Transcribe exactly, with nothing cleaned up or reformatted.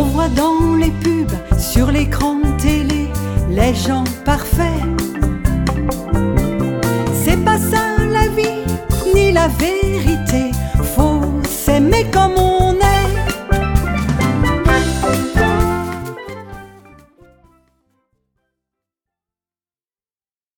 voit dans les pubs, sur l'écran télé, les gens parfaits. C'est pas ça la vie, ni la vérité.